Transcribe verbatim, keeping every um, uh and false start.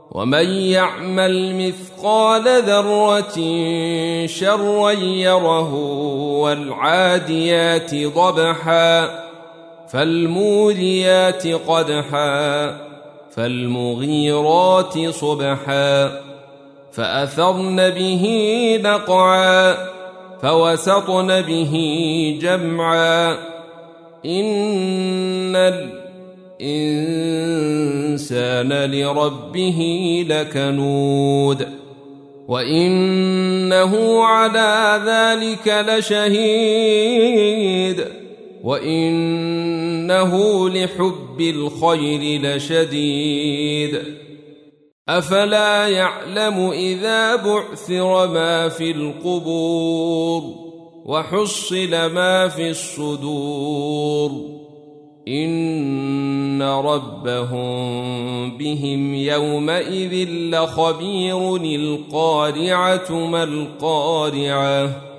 ومن يعمل مثقال ذرة شرا يره والعاديات ضبحا فالموريات قدحا فالمغيرات صبحا فأثرن به نقعا فوسطن به جمعا إن الإنسان لربه لكنود وإنه على ذلك لشهيد وإنه لحب الخير لشديد أفلا يعلم إذا بعثر ما في القبور وحصل ما في الصدور إن ربهم بهم يومئذ لخبير القارعة ما القارعة